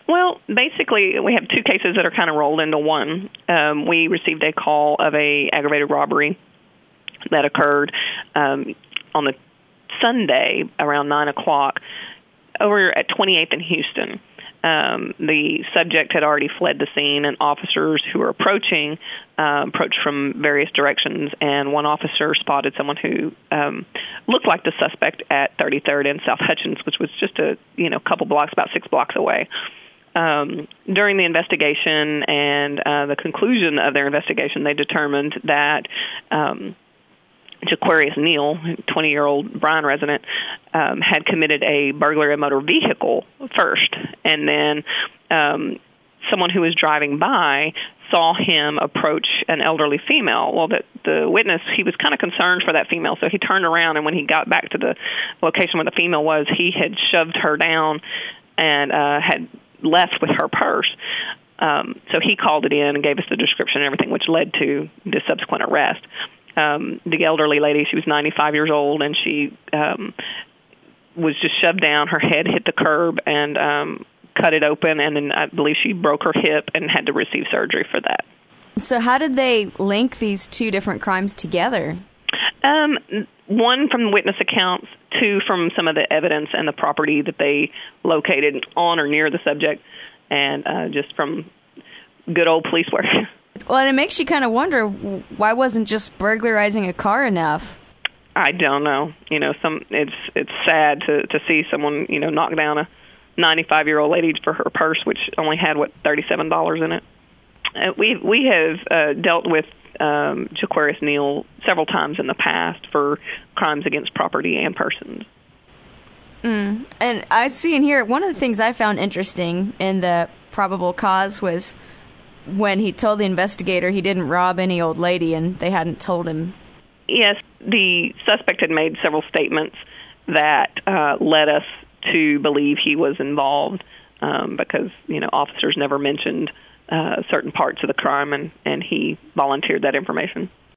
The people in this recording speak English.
Well, basically, we have two cases that are kind of rolled into one. We received a call of a aggravated robbery that occurred on the Sunday around 9 o'clock over at 28th and Houston. The subject had already fled the scene, and officers who were approached from various directions, and one officer spotted someone who looked like the suspect at 33rd and South Hutchins, which was just a couple blocks, about 6 blocks away. During the investigation and the conclusion of their investigation, they determined that Jaquarius Neal, 20-year-old Bryan resident, had committed a burglary of a motor vehicle first, and then someone who was driving by saw him approach an elderly female. Well, the witness, he was kind of concerned for that female, so he turned around, and when he got back to the location where the female was, he had shoved her down and had left with her purse. So he called it in and gave us the description and everything, which led to the subsequent arrest. The elderly lady, she was 95 years old, and she was just shoved down. Her head hit the curb and cut it open, and then I believe she broke her hip and had to receive surgery for that. So how did they link these two different crimes together? One from witness accounts, two from some of the evidence and the property that they located on or near the subject, and just from good old police work. Well, and it makes you kind of wonder, why wasn't just burglarizing a car enough? I don't know. It's sad to see someone, knock down a 95-year-old lady for her purse, which only had, $37 in it. We have dealt with Jaquarius Neal several times in the past for crimes against property and persons. And I see in here, one of the things I found interesting in the probable cause was when he told the investigator he didn't rob any old lady and they hadn't told him. Yes, the suspect had made several statements that led us to believe he was involved because, officers never mentioned certain parts of the crime, and he volunteered that information.